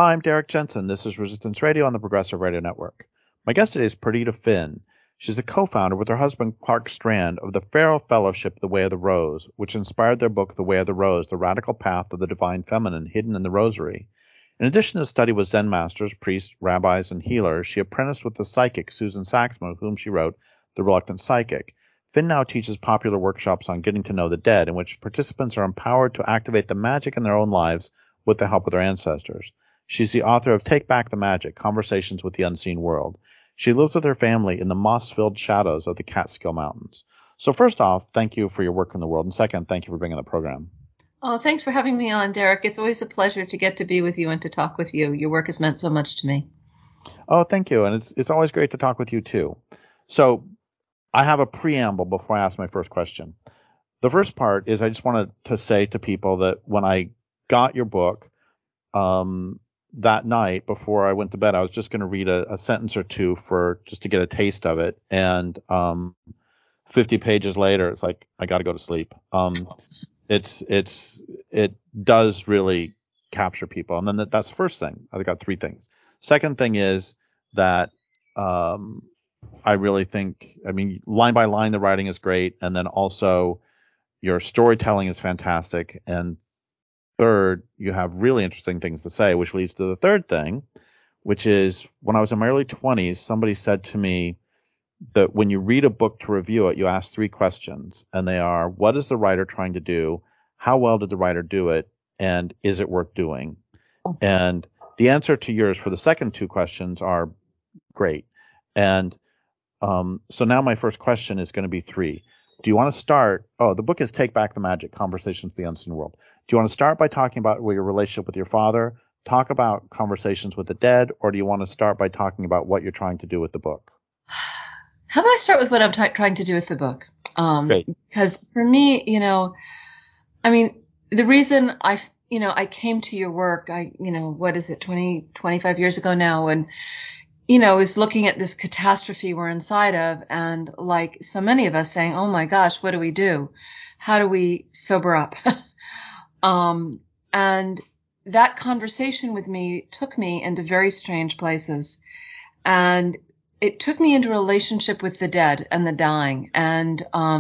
I'm Derek Jensen. This is Resistance Radio on the Progressive Radio Network. My guest today is Perdita Finn. She's the co-founder with her husband Clark Strand of the Farrell Fellowship, The Way of the Rose, which inspired their book, The Way of the Rose, The Radical Path of the Divine Feminine, Hidden in the Rosary. In addition to study with Zen masters, priests, rabbis, and healers, she apprenticed with the psychic Susan Saxman, with whom she wrote The Reluctant Psychic. Finn now teaches popular workshops on getting to know the dead, in which participants are empowered to activate the magic in their own lives with the help of their ancestors. She's the author of Take Back the Magic, Conversations with the Unseen World. She lives with her family in the moss-filled shadows of the Catskill Mountains. So first off, thank you for your work in the world. And second, thank you for being on the program. Oh, thanks for having me on, Derek. It's always a pleasure to get to be with you and to talk with you. Your work has meant so much to me. Oh, thank you. And it's always great to talk with you, too. So I have a preamble before I ask my first question. The first part is I just wanted to say to people that when I got your book, that night before I went to bed, I was just going to read a sentence or two just to get a taste of it. And 50 pages later, it's like, I got to go to sleep. It does really capture people. And then that's the first thing. I got three things. Second thing is that I really think, line by line, the writing is great. And then also your storytelling is fantastic. And third, you have really interesting things to say, which leads to the third thing, which is when I was in my early 20s, somebody said to me that when you read a book to review it, you ask three questions, and they are, what is the writer trying to do? How well did the writer do it? And is it worth doing? And the answer to yours for the second two questions are great. And so now my first question is going to be three. Do you want to start? Oh, the book is Take Back the Magic, Conversations with the Unseen World. Do you want to start by talking about your relationship with your father, talk about Conversations with the Dead, or do you want to start by talking about what you're trying to do with the book? How about I start with what I'm trying to do with the book? Great. Because for me, the reason I came to your work, what is it, 25 years ago now, and is looking at this catastrophe we're inside of, and like so many of us saying, oh my gosh, what do we do? How do we sober up? And that conversation with me took me into very strange places. And it took me into a relationship with the dead and the dying. And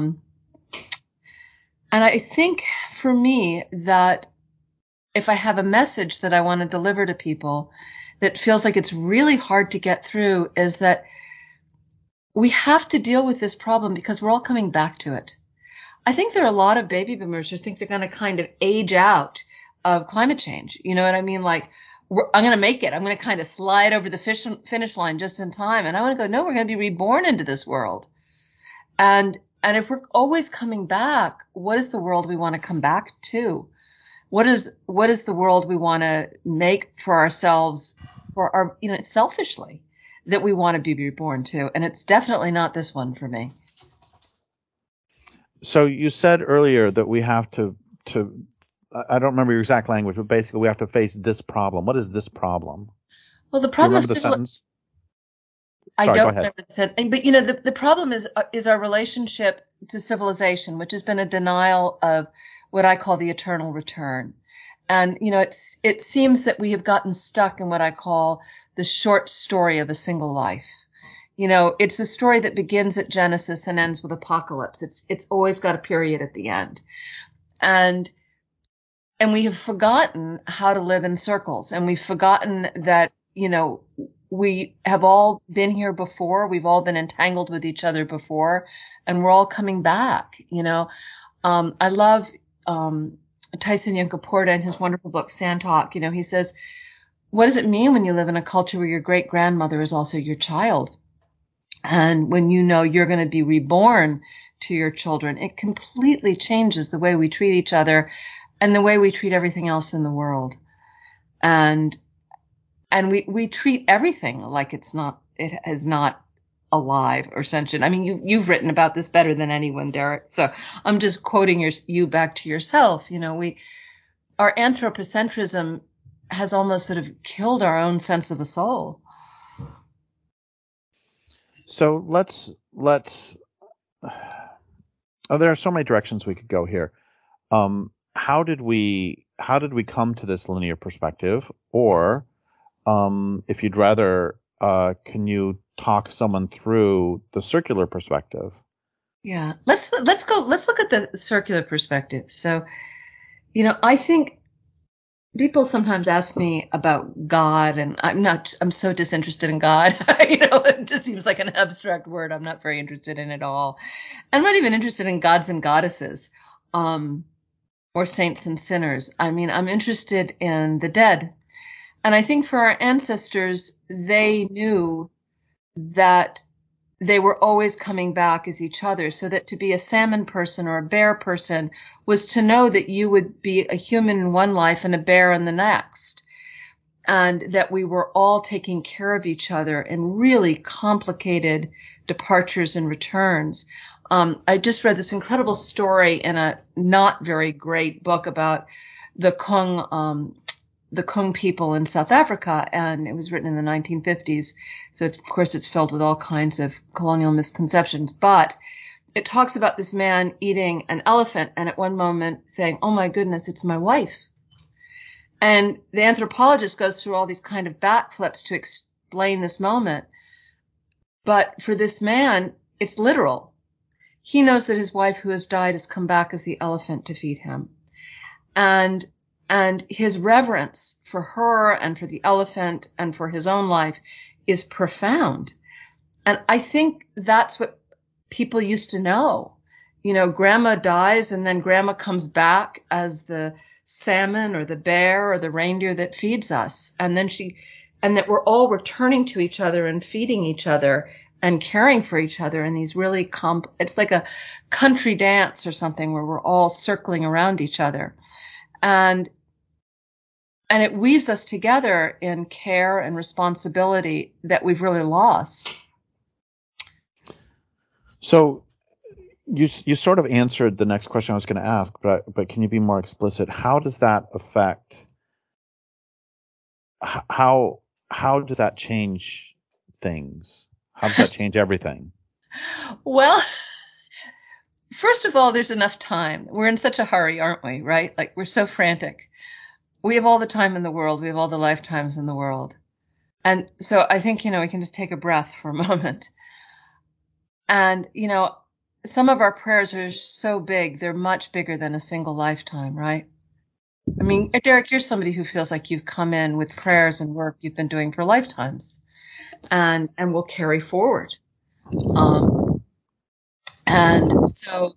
I think for me that if I have a message that I want to deliver to people that feels like it's really hard to get through, is that we have to deal with this problem because we're all coming back to it. I think there are a lot of baby boomers who think they're going to kind of age out of climate change. You know what I mean? Like, I'm going to make it. I'm going to kind of slide over the finish line just in time. And I want to go, no, we're going to be reborn into this world. And if we're always coming back, what is the world we want to come back to? What is the world we want to make for ourselves, for our, selfishly, that we want to be reborn to? And it's definitely not this one for me. So you said earlier that we have to I don't remember your exact language, but basically we have to face this problem. What is this problem? Well, the problem is the sentence. I don't remember the sentence, but the problem is our relationship to civilization, which has been a denial of what I call the eternal return. And it seems that we have gotten stuck in what I call the short story of a single life. It's a story that begins at Genesis and ends with Apocalypse. It's always got a period at the end. And we have forgotten how to live in circles. And we've forgotten that, we have all been here before. We've all been entangled with each other before, and we're all coming back. I love Tyson Yunkaporta in his wonderful book, Sand Talk. He says, what does it mean when you live in a culture where your great grandmother is also your child? And when you're going to be reborn to your children, it completely changes the way we treat each other and the way we treat everything else in the world. And we treat everything like it is not alive or sentient. I mean, you've written about this better than anyone, Derek. So I'm just quoting you back to yourself. Our anthropocentrism has almost sort of killed our own sense of the soul. So let's there are so many directions we could go here. How did we come to this linear perspective, or if you'd rather, can you talk someone through the circular perspective? Yeah. Let's look at the circular perspective. So, I think people sometimes ask me about God, and I'm so disinterested in God. It just seems like an abstract word. I'm not very interested in it at all. I'm not even interested in gods and goddesses, or saints and sinners. I mean, I'm interested in the dead. And I think for our ancestors, they knew that they were always coming back as each other, so that to be a salmon person or a bear person was to know that you would be a human in one life and a bear in the next, and that we were all taking care of each other in really complicated departures and returns. I just read this incredible story in a not very great book about the Kung people in South Africa, and it was written in the 1950s. So of course it's filled with all kinds of colonial misconceptions, but it talks about this man eating an elephant and at one moment saying, "Oh my goodness, it's my wife." And the anthropologist goes through all these kind of backflips to explain this moment. But for this man, it's literal. He knows that his wife who has died has come back as the elephant to feed him. And his reverence for her and for the elephant and for his own life is profound. And I think that's what people used to know. Grandma dies and then grandma comes back as the salmon or the bear or the reindeer that feeds us. And that we're all returning to each other and feeding each other and caring for each other in these really it's like a country dance or something where we're all circling around each other. And it weaves us together in care and responsibility that we've really lost. So you sort of answered the next question I was going to ask, but can you be more explicit? How does that affect? How does that change things? How does that change everything? Well, first of all, there's enough time. We're in such a hurry, aren't we? Right? Like, we're so frantic. We have all the time in the world. We have all the lifetimes in the world. And so I think, we can just take a breath for a moment. And, some of our prayers are so big, they're much bigger than a single lifetime, right? I mean, Derek, you're somebody who feels like you've come in with prayers and work you've been doing for lifetimes and will carry forward. And so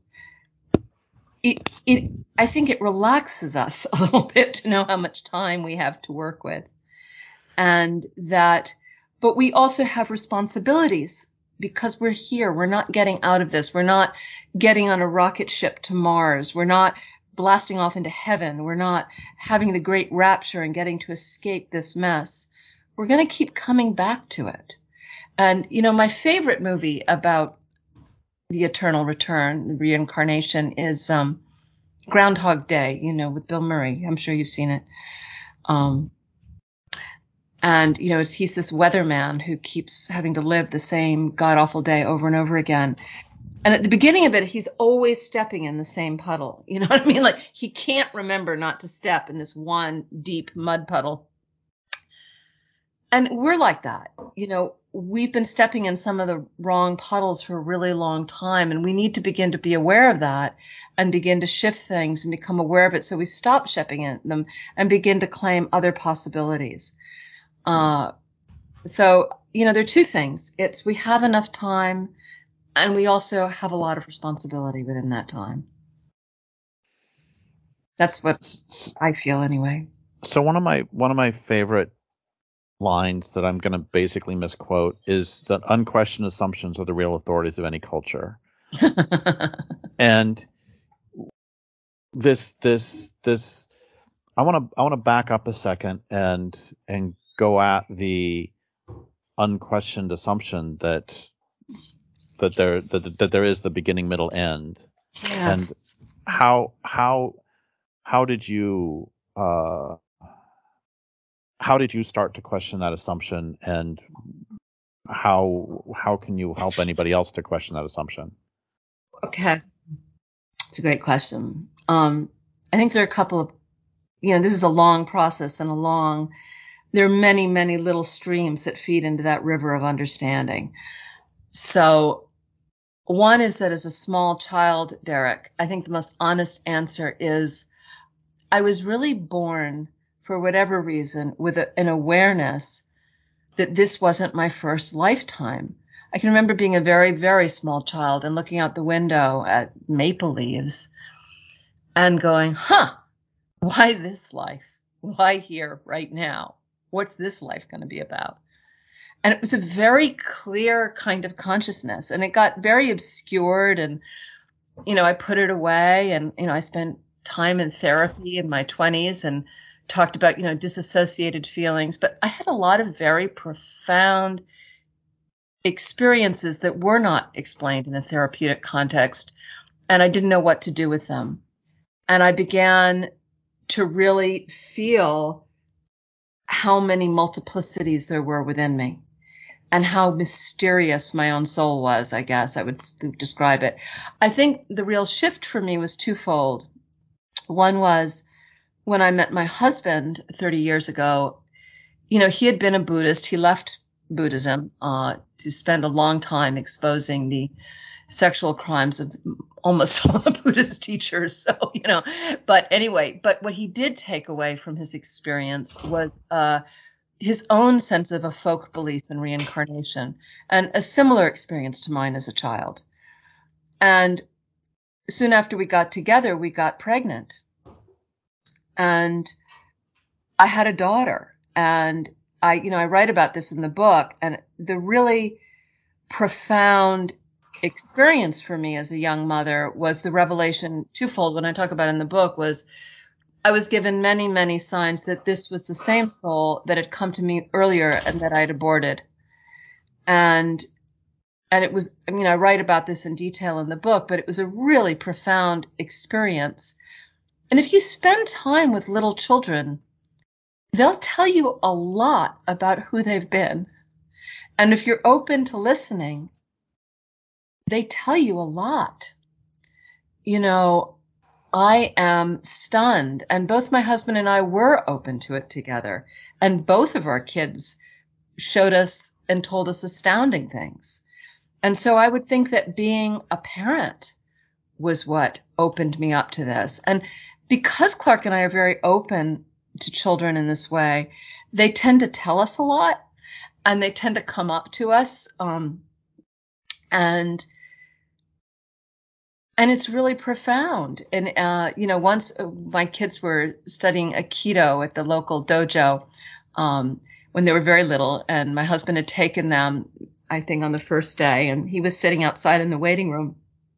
I think it relaxes us a little bit to know how much time we have to work with, but we also have responsibilities because we're here. We're not getting out of this. We're not getting on a rocket ship to Mars. We're not blasting off into heaven. We're not having the great rapture and getting to escape this mess. We're going to keep coming back to it. And, my favorite movie about the eternal return, reincarnation, is Groundhog Day, with Bill Murray. I'm sure you've seen it. And, he's this weatherman who keeps having to live the same god-awful day over and over again. And at the beginning of it, he's always stepping in the same puddle. You know what I mean? Like, he can't remember not to step in this one deep mud puddle. And we're like that. We've been stepping in some of the wrong puddles for a really long time, and we need to begin to be aware of that and begin to shift things and become aware of it so we stop stepping in them and begin to claim other possibilities. So, there are two things. It's we have enough time, and we also have a lot of responsibility within that time. That's what I feel anyway. So one of my favorite lines that I'm going to basically misquote is that unquestioned assumptions are the real authorities of any culture. And this I want to back up a second and go at the unquestioned assumption that there is the beginning, middle, end. Yes. And how did you start to question that assumption, and how can you help anybody else to question that assumption? Okay. It's a great question. I think there are a couple of, this is a long process and a long there are many, many little streams that feed into that river of understanding. So one is that as a small child, Derek, I think the most honest answer is I was really born, for whatever reason, with an awareness that this wasn't my first lifetime. I can remember being a very, very small child and looking out the window at maple leaves and going, why this life? Why here right now? What's this life going to be about? And it was a very clear kind of consciousness, and it got very obscured, and, I put it away, and, I spent time in therapy in my 20s and talked about, disassociated feelings, but I had a lot of very profound experiences that were not explained in a therapeutic context, and I didn't know what to do with them. And I began to really feel how many multiplicities there were within me and how mysterious my own soul was, I guess I would describe it. I think the real shift for me was twofold. One was when I met my husband 30 years ago. He had been a Buddhist. He left Buddhism to spend a long time exposing the sexual crimes of almost all the Buddhist teachers. So, but anyway, but what he did take away from his experience was his own sense of a folk belief in reincarnation, and a similar experience to mine as a child. And soon after we got together, we got pregnant. And I had a daughter, and I write about this in the book, and the really profound experience for me as a young mother was the revelation twofold. When I talk about it in the book, was I was given many, many signs that this was the same soul that had come to me earlier and that I had aborted. And it was, I write about this in detail in the book, but it was a really profound experience. And if you spend time with little children, they'll tell you a lot about who they've been. And if you're open to listening, they tell you a lot. I am stunned, and both my husband and I were open to it together. And both of our kids showed us and told us astounding things. And so I would think that being a parent was what opened me up to this. And because Clark and I are very open to children in this way, they tend to tell us a lot, and they tend to come up to us. And it's really profound. And, once my kids were studying Aikido at the local dojo when they were very little, and my husband had taken them, I think, on the first day, and he was sitting outside in the waiting room.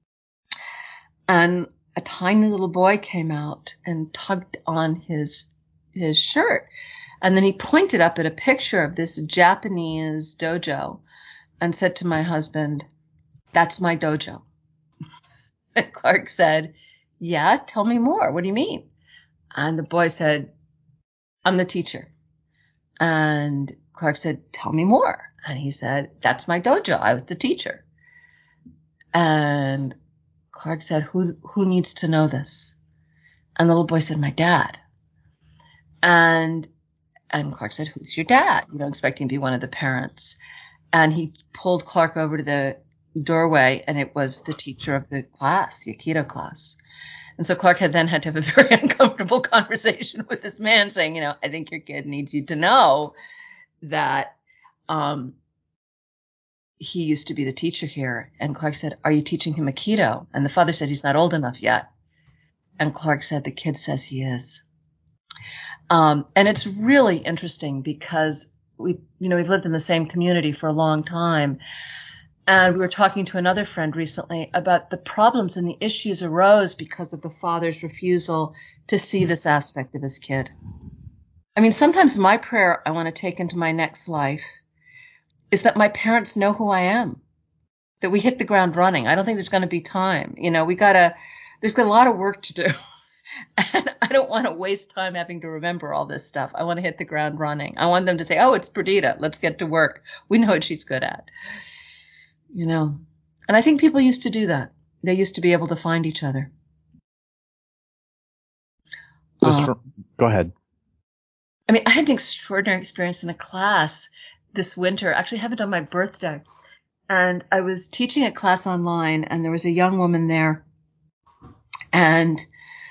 And a tiny little boy came out and tugged on his shirt. And then he pointed up at a picture of this Japanese dojo and said to my husband, "That's my dojo." And Clark said, "Yeah, tell me more. What do you mean?" And the boy said, "I'm the teacher." And Clark said, "Tell me more." And he said, "That's my dojo. I was the teacher." And Clark said, who needs to know this? And the little boy said, "My dad." And Clark said, "Who's your dad?" Expecting to be one of the parents. And he pulled Clark over to the doorway, and it was the teacher of the class, the Aikido class. And so Clark had to have a very uncomfortable conversation with this man saying, "I think your kid needs you to know that he used to be the teacher here." And Clark said, "Are you teaching him Aikido?" And the father said, "He's not old enough yet." And Clark said, "The kid says he is." And it's really interesting because we've lived in the same community for a long time. And we were talking to another friend recently about the problems and the issues arose because of the father's refusal to see this aspect of his kid. Sometimes my prayer I want to take into my next life is that my parents know who I am, that we hit the ground running. I don't think there's going to be time. There's a lot of work to do. And I don't want to waste time having to remember all this stuff. I want to hit the ground running. I want them to say, "Oh, it's Perdita. Let's get to work. We know what she's good at." And I think people used to do that. They used to be able to find each other. Go ahead. I mean, I had an extraordinary experience in a class this winter. Actually, it happened on my birthday. And I was teaching a class online, and there was a young woman there. And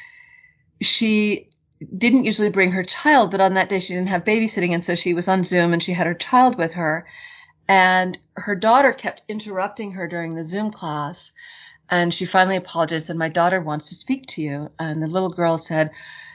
she didn't usually bring her child, but on that day she didn't have babysitting. And so she was on Zoom and she had her child with her. And her daughter kept interrupting her during the Zoom class. And she finally apologized and said, "My daughter wants to speak to you." And the little girl said,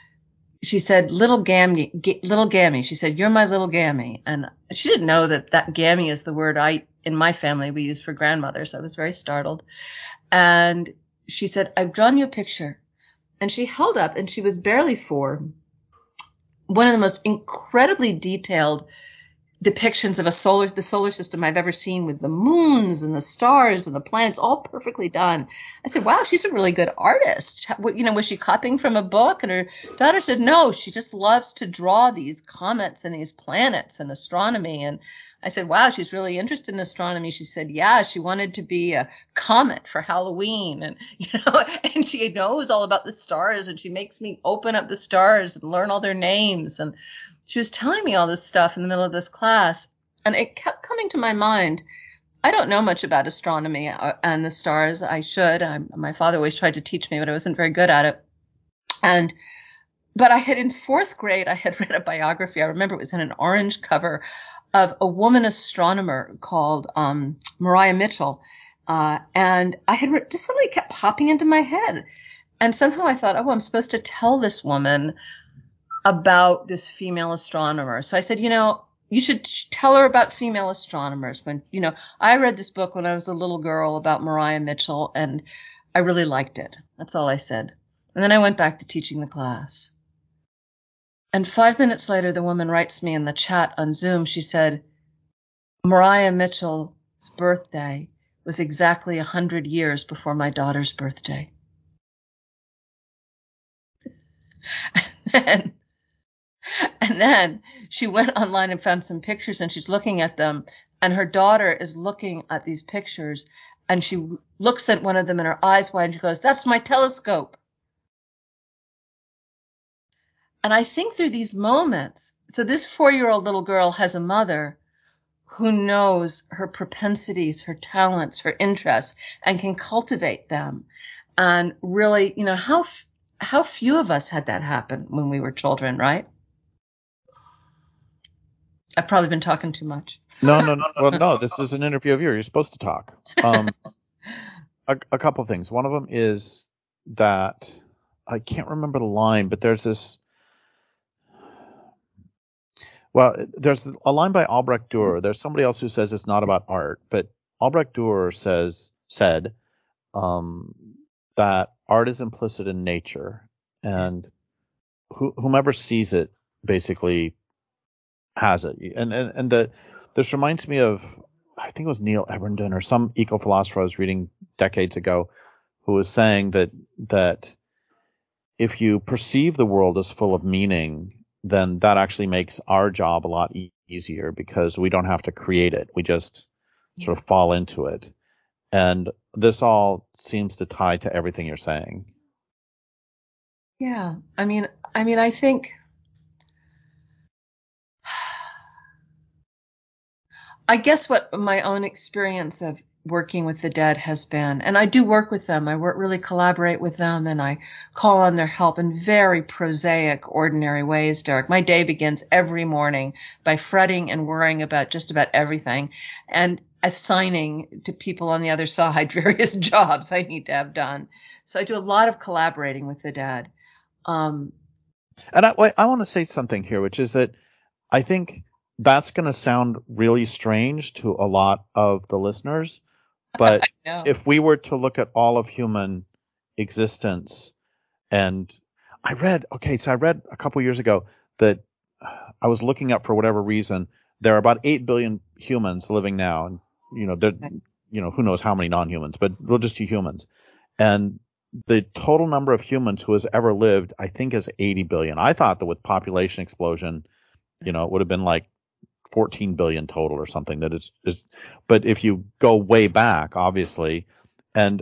little Gammy. She said, "You're my little Gammy." And she didn't know that Gammy is the word in my family, we use for grandmothers. I was very startled. And she said, "I've drawn you a picture." And she held up, and she was barely 4, one of the most incredibly detailed depictions of the solar system I've ever seen, with the moons and the stars and the planets all perfectly done. I said, "Wow, she's a really good artist." Was she copying from a book? And her daughter said, "No, she just loves to draw these comets and these planets and astronomy." And I said, "Wow, she's really interested in astronomy." She said, "Yeah, she wanted to be a comet for Halloween." And, and she knows all about the stars, and she makes me open up the stars and learn all their names. And she was telling me all this stuff in the middle of this class, and it kept coming to my mind. I don't know much about astronomy and the stars. I should. My father always tried to teach me, but I wasn't very good at it. But in 4th grade, I had read a biography. I remember it was in an orange cover of a woman astronomer called Maria Mitchell. And I had just suddenly kept popping into my head. And somehow I thought, I'm supposed to tell this woman about this female astronomer. So I said, you should tell her about female astronomers. I read this book when I was a little girl about Maria Mitchell, and I really liked it. That's all I said. And then I went back to teaching the class. And 5 minutes later, the woman writes me in the chat on Zoom. She said, "Maria Mitchell's birthday was exactly 100 years before my daughter's birthday." And then she went online and found some pictures, and she's looking at them, and her daughter is looking at these pictures, and she looks at one of them and her eyes wide, and she goes, "That's my telescope." And I think through these moments, so this 4-year-old little girl has a mother who knows her propensities, her talents, her interests, and can cultivate them. And really, how few of us had that happen when we were children, right? I've probably been talking too much. No. Well, no, this is an interview of yours. You're supposed to talk. A couple of things. One of them is that I can't remember the line, but there's this. Well, there's a line by Albrecht Dürer. There's somebody else who says it's not about art, but Albrecht Dürer said that art is implicit in nature, and whomever sees it basically has it. And this reminds me of, I think it was Neil Everenden or some eco-philosopher I was reading decades ago, who was saying that if you perceive the world as full of meaning, then that actually makes our job a lot easier, because we don't have to create it. We just sort of fall into it. And this all seems to tie to everything you're saying. Yeah. I mean, I think I guess what my own experience of working with the dead has been, and I do work with them. I really collaborate with them, and I call on their help in very prosaic, ordinary ways, Derek. My day begins every morning by fretting and worrying about just about everything, and assigning to people on the other side various jobs I need to have done. So I do a lot of collaborating with the dead. And I want to say something here, which is that I think that's going to sound really strange to a lot of the listeners. But if we were to look at all of human existence, and I read a couple years ago that I was looking up, for whatever reason, there are about 8 billion humans living now. And, who knows how many non-humans, but we'll just do humans. And the total number of humans who has ever lived, I think, is 80 billion. I thought that with population explosion, it would have been like 14 billion total or something. But if you go way back, obviously, and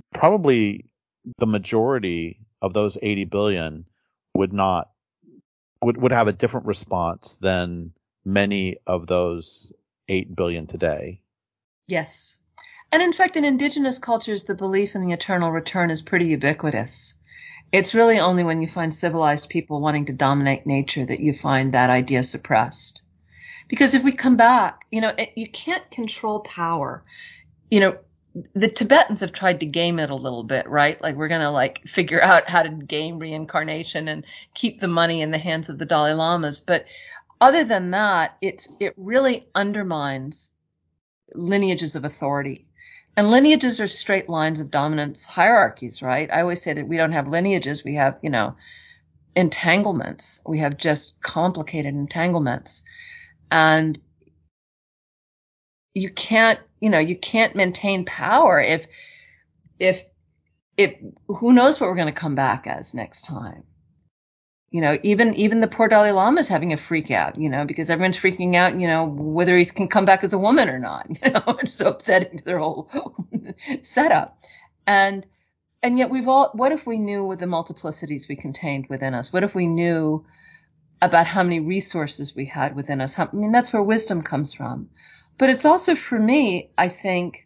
probably the majority of those 80 billion would not would have a different response than many of those 8 billion today. Yes. And in fact, in indigenous cultures, the belief in the eternal return is pretty ubiquitous. It's really only when you find civilized people wanting to dominate nature that you find that idea suppressed. Because if we come back, you can't control power. The Tibetans have tried to game it a little bit, right? Like we're going to figure out how to game reincarnation and keep the money in the hands of the Dalai Lamas. But other than that, it really undermines lineages of authority. And lineages are straight lines of dominance hierarchies, right? I always say that we don't have lineages. We have, entanglements. We have just complicated entanglements. And you can't maintain power if who knows what we're going to come back as next time. Even the poor Dalai Lama is having a freak out, because everyone's freaking out, whether he can come back as a woman or not. It's so upsetting to their whole setup. And yet what if we knew the multiplicities we contained within us? What if we knew about how many resources we had within us? That's where wisdom comes from. But it's also, for me, I think,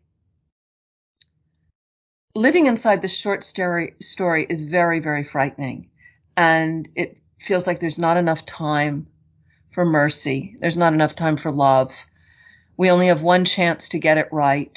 living inside the short story is very, very frightening. And it feels like there's not enough time for mercy. There's not enough time for love. We only have one chance to get it right.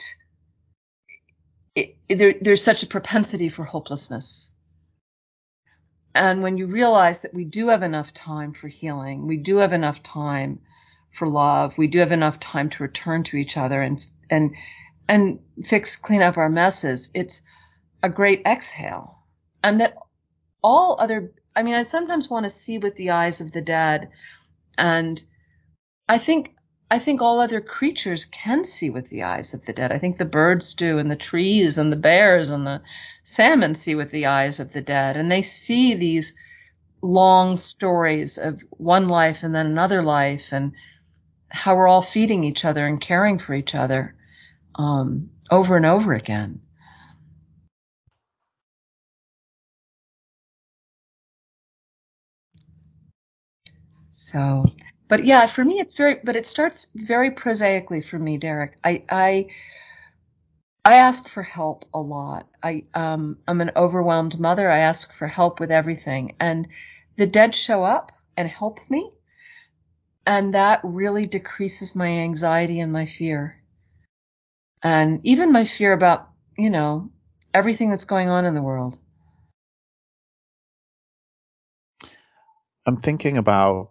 There's such a propensity for hopelessness. And when you realize that we do have enough time for healing, we do have enough time for love, we do have enough time to return to each other and clean up our messes, it's a great exhale. And that I sometimes want to see with the eyes of the dead. And I think all other creatures can see with the eyes of the dead. I think the birds do, and the trees and the bears and the salmon see with the eyes of the dead. And they see these long stories of one life and then another life, and how we're all feeding each other and caring for each other over and over again. So, but yeah, for me, it starts very prosaically for me, Derek. I ask for help a lot. I'm an overwhelmed mother. I ask for help with everything, and the dead show up and help me. And that really decreases my anxiety and my fear. And even my fear about, everything that's going on in the world. I'm thinking about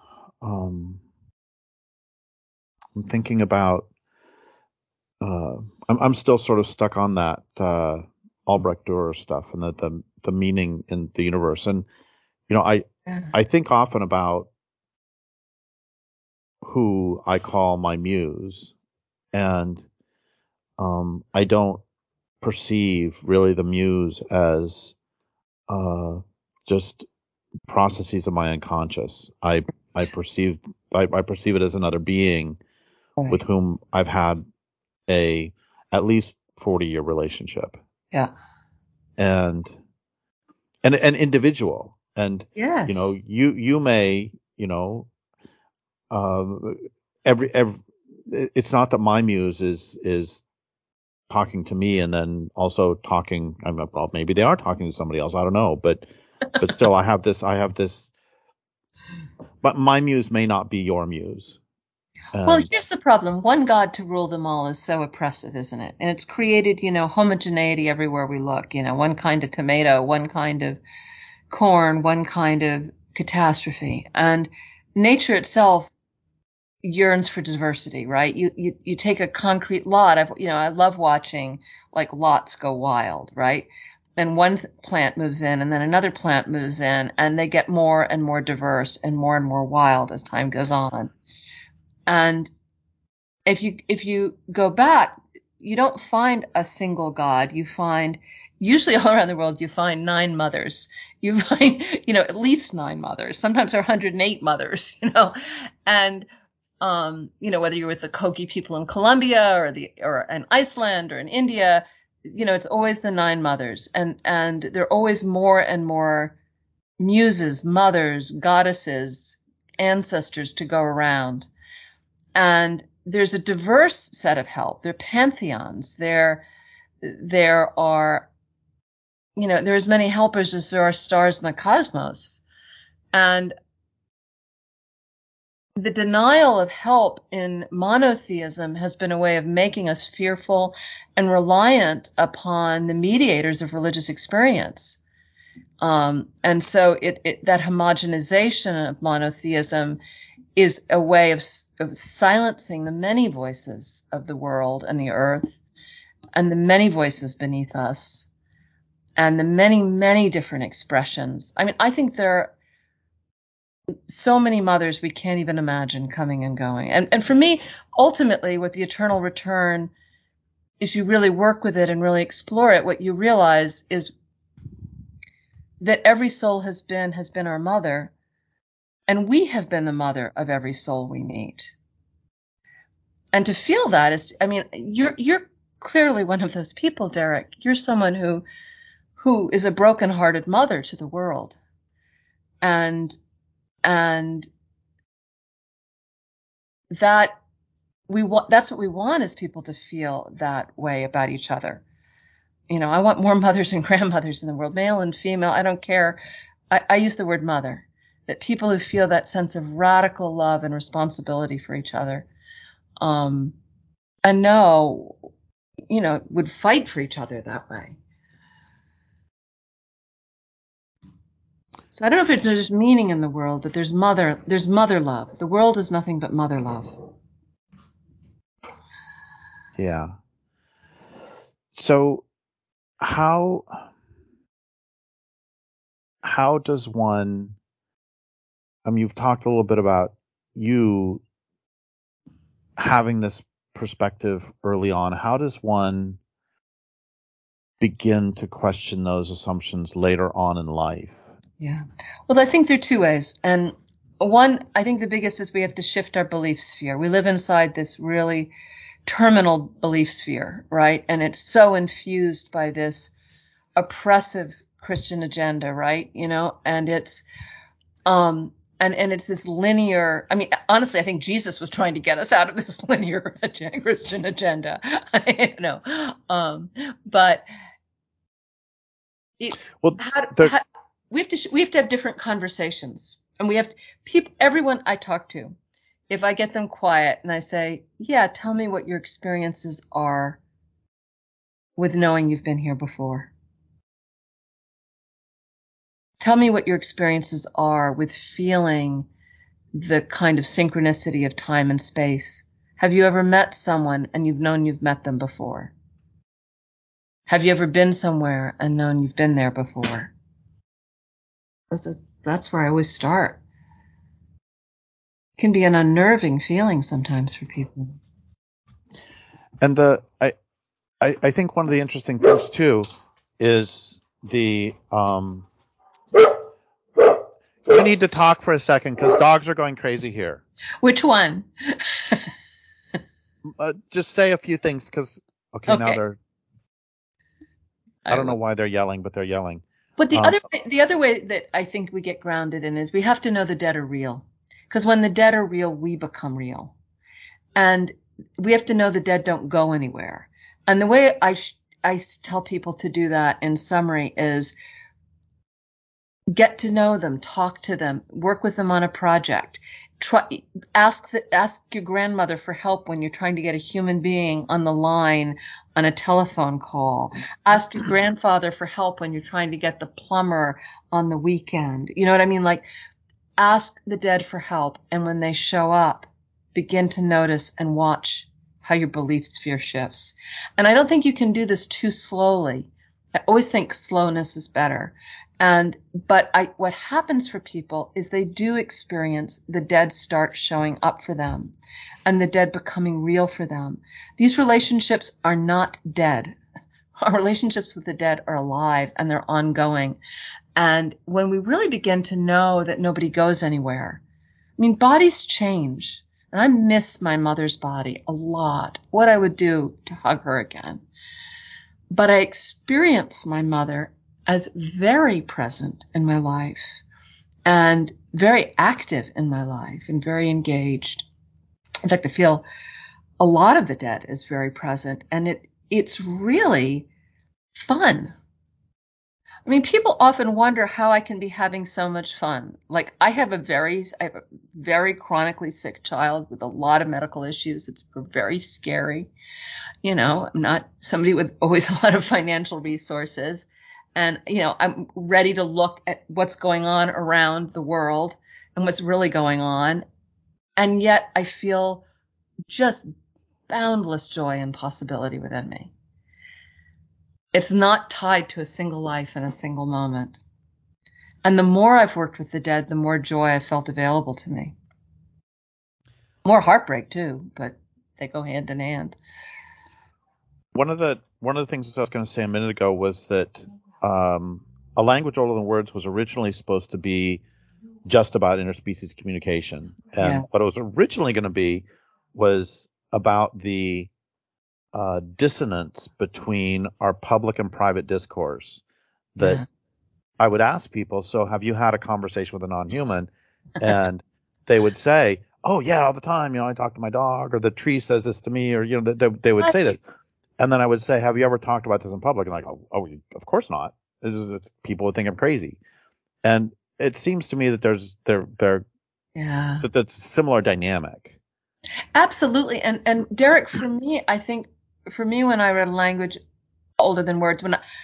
I'm still sort of stuck on that Albrecht Dürer stuff and the meaning in the universe. And I think often about who I call my muse, and I don't perceive really the muse as just processes of my unconscious. I perceive it as another being with whom I've had at least 40-year relationship. Yeah. And an individual. And yes. You may, every it's not that my muse is talking to me and then also talking. Well, maybe they are talking to somebody else. I don't know, but still, I have this. But my muse may not be your muse. Well, here's the problem. One God to rule them all is so oppressive, isn't it? And it's created, homogeneity everywhere we look. One kind of tomato, one kind of corn, one kind of catastrophe. And nature itself yearns for diversity, right? You take a concrete lot. I love watching lots go wild, right? And one plant moves in and then another plant moves in, and they get more and more diverse and more wild as time goes on. And if you go back, you don't find a single God. You find, usually all around the world, you find 9 mothers. You find, at least 9 mothers. Sometimes there are 108 mothers, and whether you're with the Kogi people in Colombia or in Iceland or in India, it's always the 9 mothers, and they're always more and more muses, mothers, goddesses, ancestors to go around. And there's a diverse set of help. There are pantheons. There are, there are as many helpers as there are stars in the cosmos. And the denial of help in monotheism has been a way of making us fearful and reliant upon the mediators of religious experience. And so that homogenization of monotheism is a way of silencing the many voices of the world and the earth and the many voices beneath us and the many, many different expressions. I mean, I think there are so many mothers we can't even imagine coming and going. And for me, ultimately, with the eternal return, if you really work with it and really explore it, what you realize is that every soul has been our mother, and we have been the mother of every soul we meet. And to feel that is, I mean, you're clearly one of those people, Derek. You're someone who is a broken-hearted mother to the world. And that's what we want, is people to feel that way about each other. I want more mothers and grandmothers in the world, male and female. I don't care. I use the word mother, that people who feel that sense of radical love and responsibility for each other, and would fight for each other that way. So I don't know if there's meaning in the world, but there's mother love. The world is nothing but mother love. Yeah. So how does one, you've talked a little bit about you having this perspective early on. How does one begin to question those assumptions later on in life? Yeah. Well, I think there are two ways. And one, I think the biggest is we have to shift our belief sphere. We live inside this really terminal belief sphere, right? And it's so infused by this oppressive Christian agenda, right? And it's and it's this linear. I mean, honestly, I think Jesus was trying to get us out of this linear Christian agenda. But it's we have to have different conversations, and we have everyone I talk to, if I get them quiet and I say, yeah, tell me what your experiences are with knowing you've been here before. Tell me what your experiences are with feeling the kind of synchronicity of time and space. Have you ever met someone and you've known you've met them before? Have you ever been somewhere and known you've been there before? That's where I always start. It can be an unnerving feeling sometimes for people. And I think one of the interesting things too is the we need to talk for a second because dogs are going crazy here. Which one? Just say a few things because now they're. I don't know why they're yelling, but they're yelling. But the other way that I think we get grounded in is we have to know the dead are real, because when the dead are real, we become real, and we have to know the dead don't go anywhere. And the way I tell people to do that in summary is get to know them, talk to them, work with them on a project. Ask your grandmother for help when you're trying to get a human being on the line on a telephone call. Ask your grandfather for help when you're trying to get the plumber on the weekend. You know what I mean? Like, ask the dead for help, and when they show up, begin to notice and watch how your belief sphere shifts. And I don't think you can do this too slowly. I always think slowness is better. But what happens for people is they do experience the dead start showing up for them and the dead becoming real for them. These relationships are not dead. Our relationships with the dead are alive and they're ongoing. And when we really begin to know that nobody goes anywhere, I mean, bodies change. And I miss my mother's body a lot, what I would do to hug her again. But I experience my mother as very present in my life. and very active in my life and very engaged. In fact, I feel a lot of the dead is very present, and it's really fun. I mean, people often wonder how I can be having so much fun. Like, I have a very chronically sick child with a lot of medical issues. It's very scary. You know, I'm not somebody with always a lot of financial resources. And, you know, I'm ready to look at what's going on around the world and what's really going on. And yet I feel just boundless joy and possibility within me. It's not tied to a single life and a single moment. And the more I've worked with the dead, the more joy I've felt available to me. More heartbreak too, but they go hand in hand. One of the things I was going to say a minute ago was that A Language Older Than Words was originally supposed to be just about interspecies communication. And what it was originally going to be was about the dissonance between our public and private discourse. That I would ask people, so have you had a conversation with a non-human? And they would say, oh, yeah, all the time. You know, I talk to my dog, or the tree says this to me, or, you know, they would say this. And then I would say, have you ever talked about this in public? And like, oh, of course not. People would think I'm crazy. And it seems to me that that's a similar dynamic. Absolutely. And Derek, for me, I think when I read A Language Older Than Words,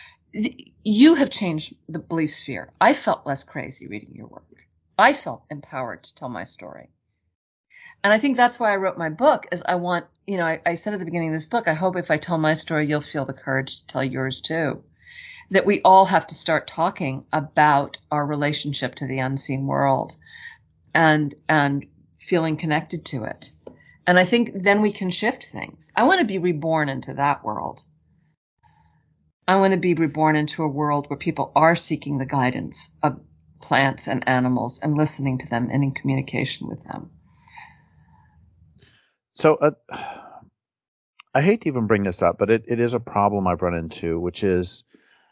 you have changed the belief sphere. I felt less crazy reading your work. I felt empowered to tell my story. And I think that's why I wrote my book, is I want, you know, I said at the beginning of this book, I hope if I tell my story, you'll feel the courage to tell yours too. That we all have to start talking about our relationship to the unseen world and feeling connected to it. And I think then we can shift things. I want to be reborn into that world. I want to be reborn into a world where people are seeking the guidance of plants and animals and listening to them and in communication with them. So I hate to even bring this up, but it is a problem I've run into, which is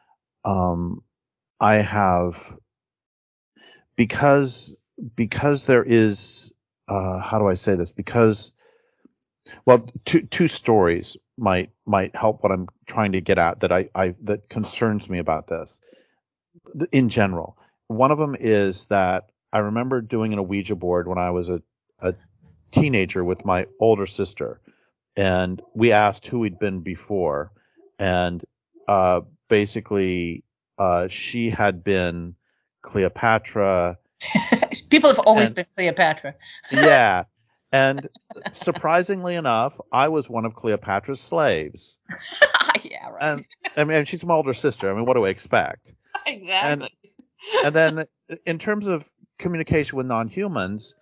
I have, because there is, how do I say this? Because, well, two stories might help what I'm trying to get at that concerns me about this in general. One of them is that I remember doing a Ouija board when I was a teenager with my older sister, and we asked who we'd been before, and basically she had been Cleopatra. People have always been Cleopatra. Yeah. And surprisingly enough, I was one of Cleopatra's slaves. Yeah, right. And I mean, she's my older sister. I mean, what do I expect? Exactly. And then in terms of communication with non-humans,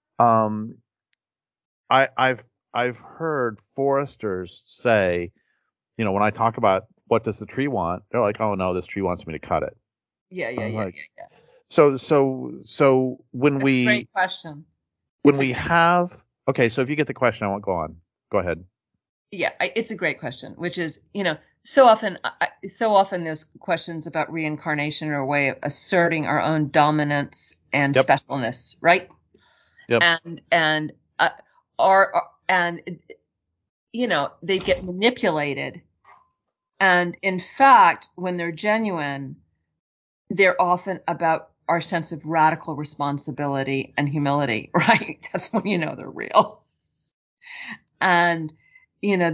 I've heard foresters say, you know, when I talk about what does the tree want, they're like, oh no, this tree wants me to cut it. Yeah. So when That's a great question. Okay, so if you get the question, I won't go on. Go ahead. Yeah, it's a great question, which is, you know, so often there's questions about reincarnation or a way of asserting our own dominance and specialness, right? Yep. And you know, they get manipulated. And in fact, when they're genuine, they're often about our sense of radical responsibility and humility, right? That's when you know they're real. And, you know,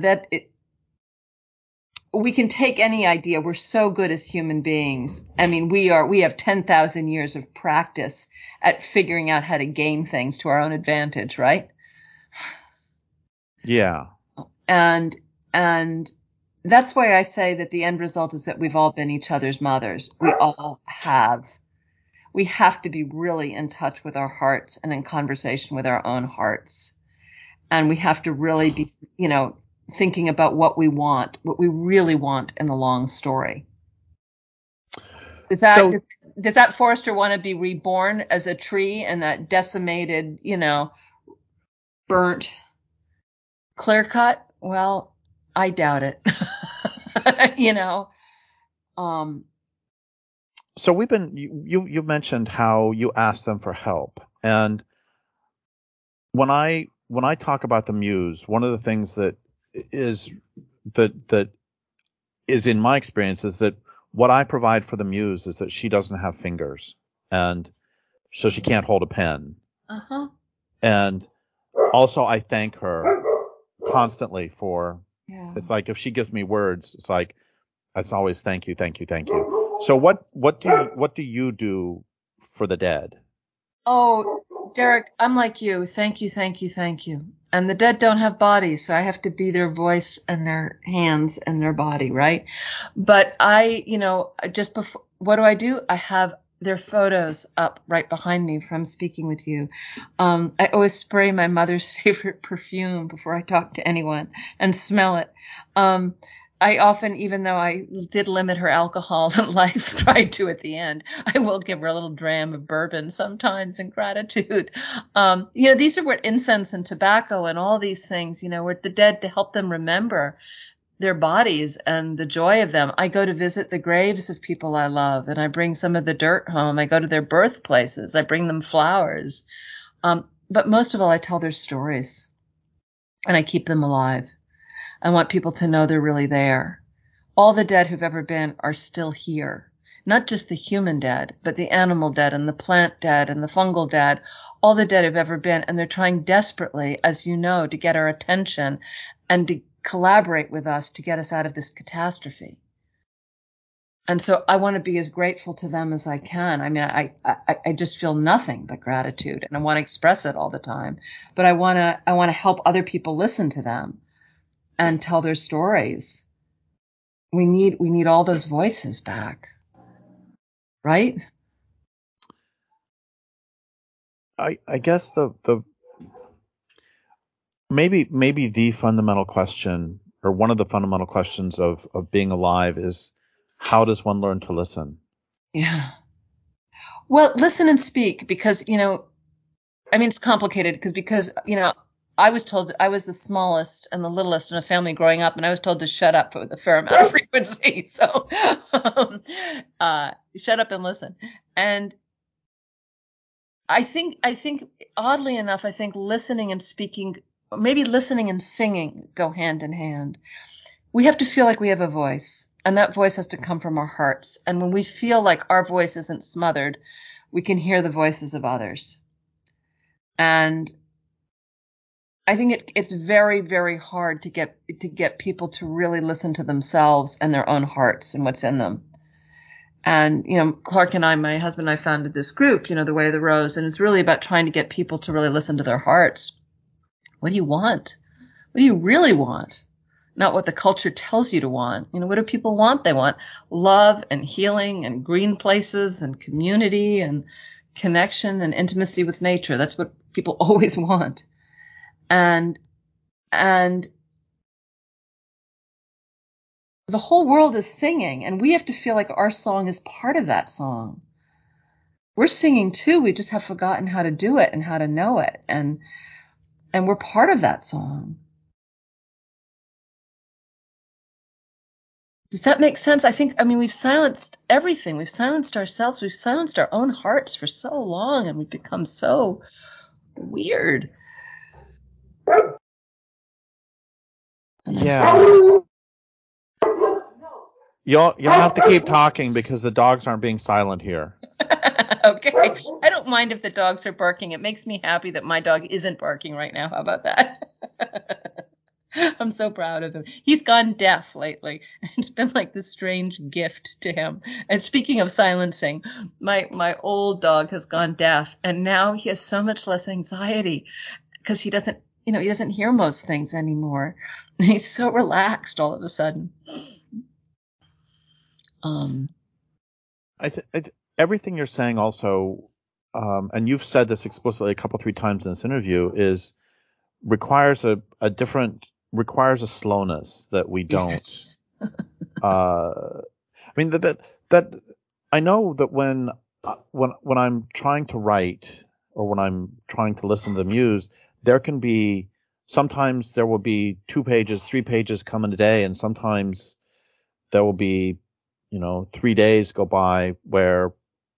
we can take any idea. We're so good as human beings. I mean, we have 10,000 years of practice at figuring out how to gain things to our own advantage, right? Yeah. And that's why I say that the end result is that we've all been each other's mothers. We all have. We have to be really in touch with our hearts and in conversation with our own hearts. And we have to really be, you know, thinking about what we really want in the long story. Does that forester want to be reborn as a tree in that decimated, you know, burnt, clear cut? Well, I doubt it. You know. So you mentioned how you asked them for help, and when I talk about the muse, one of the things is that is in my experience is that what I provide for the muse is that she doesn't have fingers, and so she can't hold a pen. Uh-huh. And also I thank her constantly for, Yeah. it's like if she gives me words, it's always thank you, thank you, thank you. So what do you do for the dead? Oh, Derek, I'm like you. Thank you, thank you, thank you. And the dead don't have bodies, so I have to be their voice and their hands and their body, right? But just before, what do? I have their photos up right behind me from speaking with you. I always spray my mother's favorite perfume before I talk to anyone and smell it. I often, even though I did limit her alcohol in life, tried to at the end, I will give her a little dram of bourbon sometimes in gratitude. These are what incense and tobacco and all these things, we're the dead to help them remember their bodies and the joy of them. I go to visit the graves of people I love, and I bring some of the dirt home. I go to their birthplaces. I bring them flowers. But most of all, I tell their stories, and I keep them alive. I want people to know they're really there. All the dead who've ever been are still here. Not just the human dead, but the animal dead and the plant dead and the fungal dead. All the dead who've ever been. And they're trying desperately, as you know, to get our attention and to collaborate with us to get us out of this catastrophe. And so I want to be as grateful to them as I can. I mean, I just feel nothing but gratitude, and I want to express it all the time. But I want to help other people listen to them and tell their stories. We need all those voices back, right? I guess the maybe the fundamental question, or one of the fundamental questions of being alive, is how does one learn to listen? Yeah. Well, listen and speak, because it's complicated because I was told I was the smallest and the littlest in a family growing up, and I was told to shut up with a fair amount of frequency. So shut up and listen. And I think oddly enough, I think listening and speaking, maybe listening and singing, go hand in hand. We have to feel like we have a voice, and that voice has to come from our hearts. And when we feel like our voice isn't smothered, we can hear the voices of others. And I think it's very, very hard to get people to really listen to themselves and their own hearts and what's in them. And, Clark and I, my husband and I, founded this group, The Way of the Rose. And it's really about trying to get people to really listen to their hearts. What do you want? What do you really want? Not what the culture tells you to want. What do people want? They want love and healing and green places and community and connection and intimacy with nature. That's what people always want. And the whole world is singing, and we have to feel like our song is part of that song. We're singing too. We just have forgotten how to do it and how to know it. And we're part of that song. Does that make sense? We've silenced everything. We've silenced ourselves. We've silenced our own hearts for so long, and we've become so weird. Yeah. You'll have to keep talking because the dogs aren't being silent here. Okay. I don't mind if the dogs are barking. It makes me happy that my dog isn't barking right now. How about that? I'm so proud of him. He's gone deaf lately. It's been like this strange gift to him. And speaking of silencing, my old dog has gone deaf, and now he has so much less anxiety because he doesn't hear most things anymore. And he's so relaxed all of a sudden. Everything you're saying also, and you've said this explicitly a couple, 3 times in this interview, is requires a slowness that we don't. Yes. That I know that when I'm trying to write, or when I'm trying to listen to the muse, sometimes there will be 2 pages, 3 pages come in a day, and sometimes there will be 3 days go by where,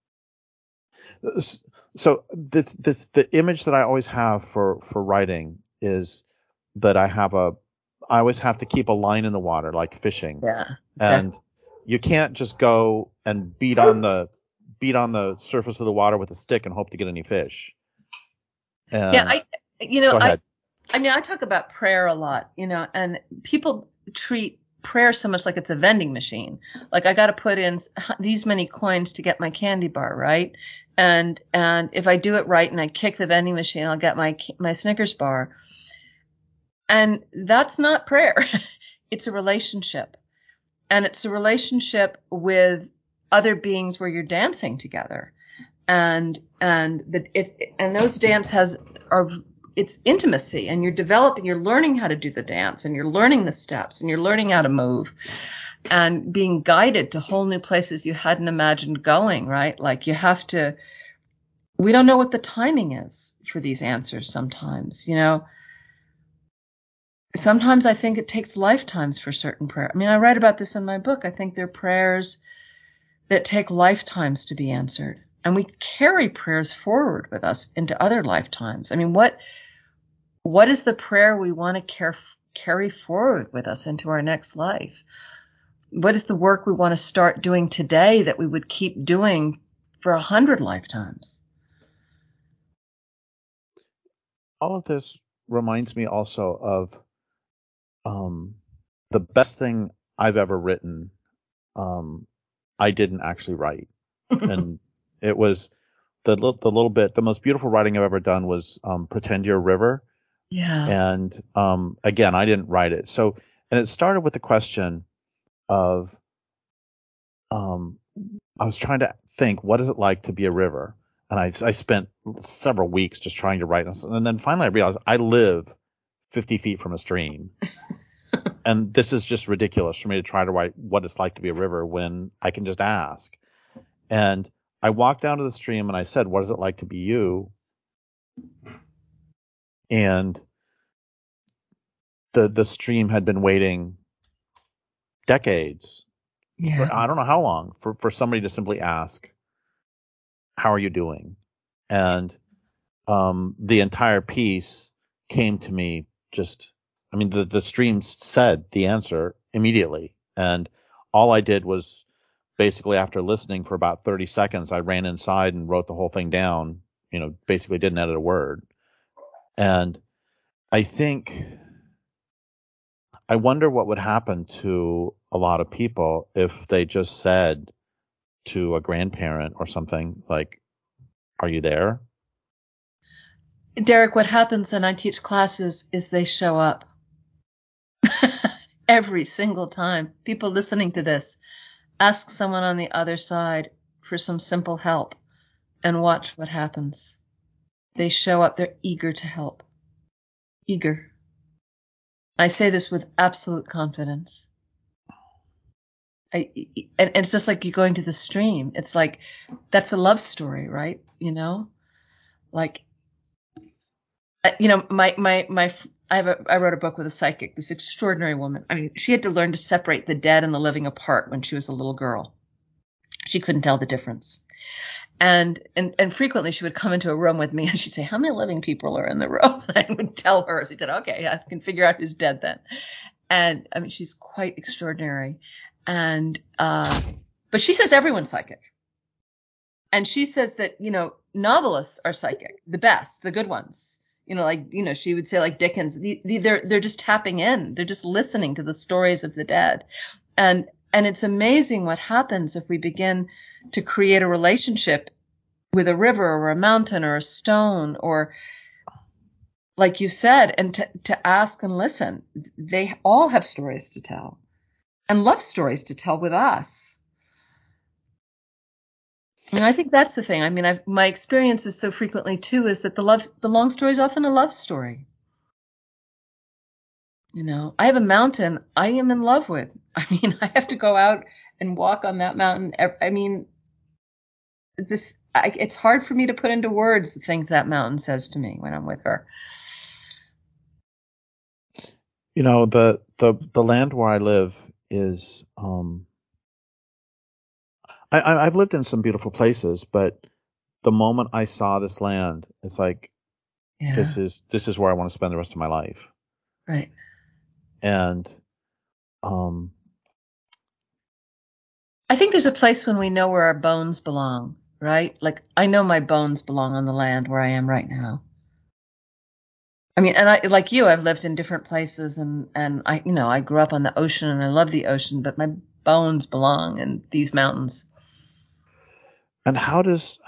so the image that I always have for writing is that I always have to keep a line in the water, like fishing. Yeah, And exactly. you can't just go and beat on the surface of the water with a stick and hope to get any fish. Yeah, And you know, go ahead. I mean, I talk about prayer a lot, and people treat prayer so much like it's a vending machine. Like I got to put in these many coins to get my candy bar, right? And if I do it right and I kick the vending machine, I'll get my Snickers bar. And that's not prayer. It's a relationship. And it's a relationship with other beings where you're dancing together. And those it's intimacy, and you're learning how to do the dance, and you're learning the steps, and you're learning how to move, and being guided to whole new places you hadn't imagined going, right? Like we don't know what the timing is for these answers sometimes, Sometimes I think it takes lifetimes for certain prayer. I mean, I write about this in my book. I think they're prayers that take lifetimes to be answered. And we carry prayers forward with us into other lifetimes. I mean, what is the prayer we want to carry forward with us into our next life? What is the work we want to start doing today that we would keep doing for 100 lifetimes? All of this reminds me also of the best thing I've ever written. I didn't actually write, and it was the most beautiful writing I've ever done was Pretend You're a River. Yeah. And again, I didn't write it. So, and it started with the question of I was trying to think, what is it like to be a river? And I spent several weeks just trying to write. And then finally I realized I live 50 feet from a stream. And this is just ridiculous for me to try to write what it's like to be a river when I can just ask. And I walked down to the stream and I said, what is it like to be you? And the stream had been waiting decades, Yeah. for I don't know how long, for somebody to simply ask, how are you doing? And the entire piece came to me the stream said the answer immediately. And all I did was basically, after listening for about 30 seconds, I ran inside and wrote the whole thing down, basically didn't edit a word. And I wonder what would happen to a lot of people if they just said to a grandparent or something like, are you there? Derek, what happens when I teach classes is they show up every single time. People listening to this, ask someone on the other side for some simple help and watch what happens. They show up. They're eager to help. Eager. I say this with absolute confidence. And it's just like you going to the stream. It's like, that's a love story, right? Like, I wrote a book with a psychic, this extraordinary woman. I mean, she had to learn to separate the dead and the living apart when she was a little girl. She couldn't tell the difference. And frequently she would come into a room with me and she'd say, how many living people are in the room? And I would tell her. So she said, okay, I can figure out who's dead then. And I mean, she's quite extraordinary. And, but she says everyone's psychic. And she says that, novelists are psychic, the best, the good ones. She would say like Dickens, they're just tapping in. They're just listening to the stories of the dead. And it's amazing what happens if we begin to create a relationship with a river or a mountain or a stone, or like you said, and to ask and listen. They all have stories to tell and love stories to tell with us. And I think that's the thing. I mean, my experience is so frequently too, is that the long story is often a love story. I have a mountain I am in love with. I mean, I have to go out and walk on that mountain. I mean, it's hard for me to put into words the things that mountain says to me when I'm with her. The land where I live is I've lived in some beautiful places, but the moment I saw this land, it's like, Yeah. this is where I want to spend the rest of my life. Right. And, I think there's a place when we know where our bones belong, right? Like I know my bones belong on the land where I am right now. I mean, and I, like you, I've lived in different places and I, I grew up on the ocean and I love the ocean, but my bones belong in these mountains. and how does,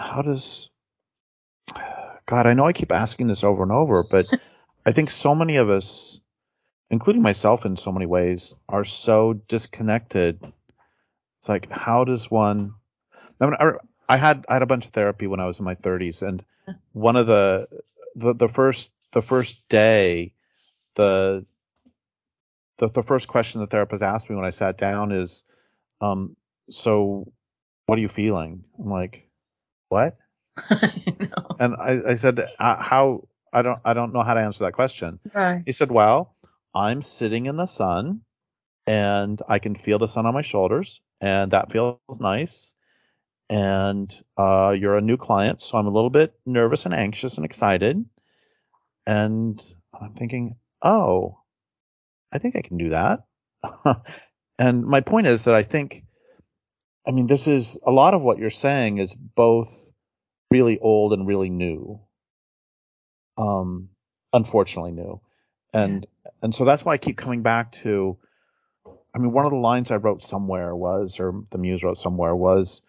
God, I know I keep asking this over and over, but I think so many of us, including myself in so many ways, are so disconnected. It's like, how does one, I mean, I had a bunch of therapy when I was in my 30s, and one of the first day, the first question the therapist asked me when I sat down is, so what are you feeling? I'm like, what? I know. And I said, how? I don't know how to answer that question. Right. He said, well, I'm sitting in the sun and I can feel the sun on my shoulders and that feels nice. And you're a new client, so I'm a little bit nervous and anxious and excited. And I'm thinking, oh, I think I can do that. And my point is that I mean, this is a lot of what you're saying is both really old and really new. Unfortunately new. And so that's why I keep coming back to, I mean, one of the lines I wrote somewhere was, or the muse wrote somewhere was,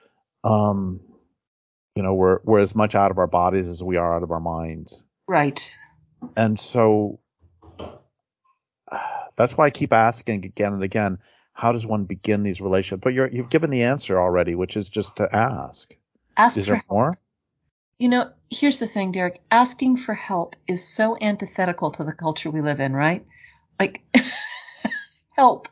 we're as much out of our bodies as we are out of our minds. Right. And so that's why I keep asking again and again, how does one begin these relationships? But you've given the answer already, which is just to ask. Is there more? Here's the thing, Derek. Asking for help is so antithetical to the culture we live in, right? Like, help.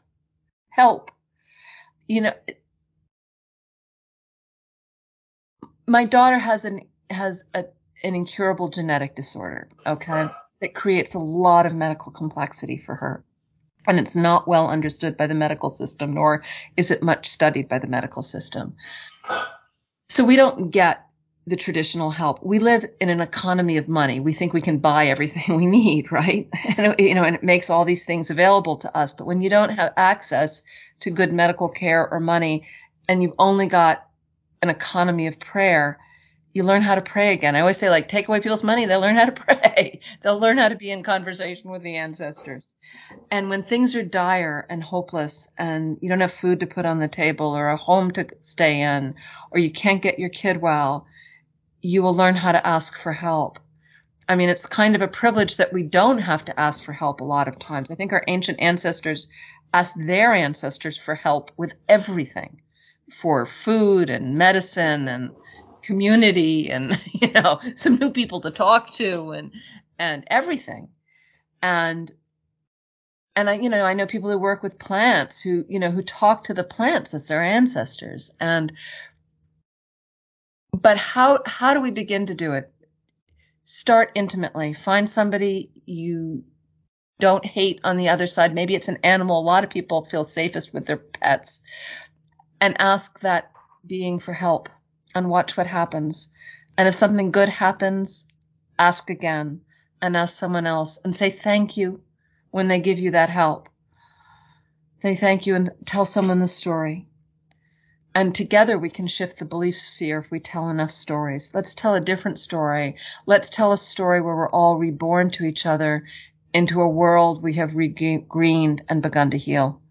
My daughter has an incurable genetic disorder, okay? It creates a lot of medical complexity for her. And it's not well understood by the medical system, nor is it much studied by the medical system. So we don't get the traditional help. We live in an economy of money. We think we can buy everything we need, right? And it makes all these things available to us. But when you don't have access to good medical care or money, and you've only got an economy of prayer, you learn how to pray again. I always say, like, take away people's money, they'll learn how to pray. They'll learn how to be in conversation with the ancestors. And when things are dire and hopeless and you don't have food to put on the table or a home to stay in, or you can't get your kid well, you will learn how to ask for help. I mean, it's kind of a privilege that we don't have to ask for help a lot of times. I think our ancient ancestors asked their ancestors for help with everything, for food and medicine and community and, some new people to talk to and everything. And I know people who work with plants who talk to the plants as their ancestors. But how do we begin to do it? Start intimately. Find somebody you don't hate on the other side. Maybe it's an animal. A lot of people feel safest with their pets. And ask that being for help and watch what happens. And if something good happens, ask again and ask someone else and say thank you when they give you that help. Say thank you and tell someone the story. And together we can shift the belief sphere if we tell enough stories. Let's tell a different story. Let's tell a story where we're all reborn to each other into a world we have regreened and begun to heal.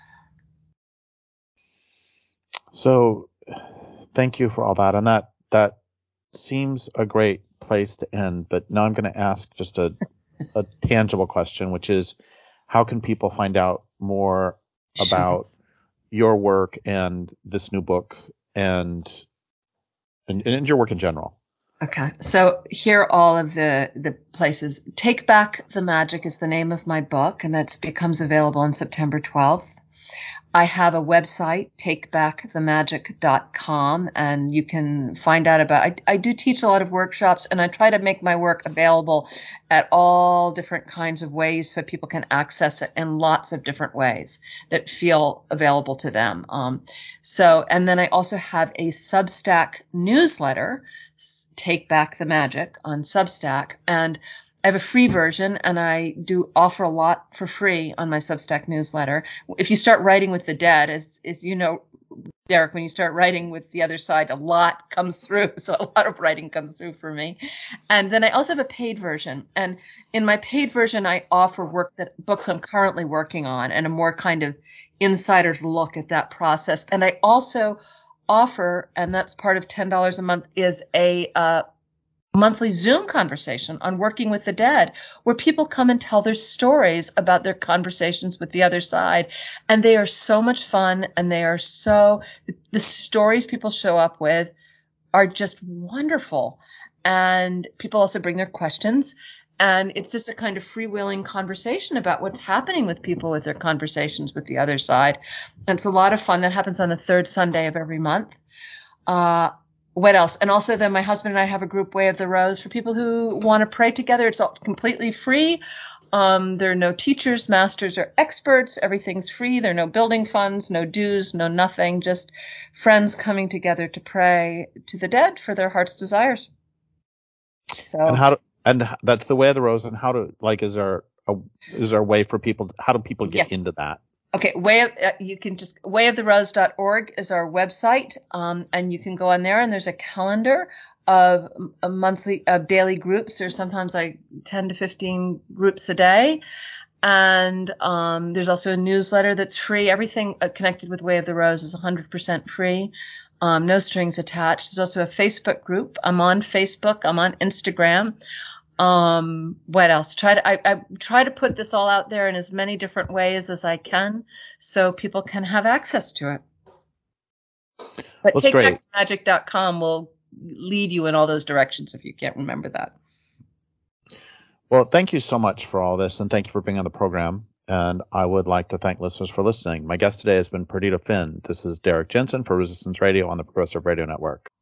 So thank you for all that. And that seems a great place to end. But now I'm going to ask just a tangible question, which is, how can people find out more about your work and this new book and your work in general? Okay. So here are all of the places. Take Back the Magic is the name of my book, and that becomes available on September 12th. I have a website, takebackthemagic.com, and you can find out about, I do teach a lot of workshops, and I try to make my work available at all different kinds of ways so people can access it in lots of different ways that feel available to them. And then I also have a Substack newsletter, Take Back the Magic, on Substack, and I have a free version, and I do offer a lot for free on my Substack newsletter. If you start writing with the dead, as you know, Derek, when you start writing with the other side, a lot comes through. So a lot of writing comes through for me. And then I also have a paid version. And in my paid version, I offer books I'm currently working on, and a more kind of insider's look at that process. And I also offer, and that's part of $10 a month, is a monthly Zoom conversation on working with the dead, where people come and tell their stories about their conversations with the other side. And they are so much fun, and the stories people show up with are just wonderful. And people also bring their questions. And it's just a kind of freewheeling conversation about what's happening with people with their conversations with the other side. And it's a lot of fun. That happens on the third Sunday of every month. What else? And also then my husband and I have a group, Way of the Rose, for people who want to pray together. It's all completely free. There are no teachers, masters, or experts. Everything's free. There are no building funds, no dues, no nothing. Just friends coming together to pray to the dead for their heart's desires. So. And that's the Way of the Rose. And is there a way for people? How do people get into that? Okay, wayoftheRose.org is our website, and you can go on there, and there's a calendar of daily groups. There's sometimes like 10 to 15 groups a day, and there's also a newsletter that's free. Everything connected with Way of the Rose is 100% free, no strings attached. There's also a Facebook group. I'm on Facebook. I'm on Instagram. What else? I try to put this all out there in as many different ways as I can, so people can have access to it. But takebackthemagic.com will lead you in all those directions if you can't remember that. Well, thank you so much for all this, and thank you for being on the program. And I would like to thank listeners for listening. My guest today has been Perdita Finn. This is Derek Jensen for Resistance Radio on the Progressive Radio Network.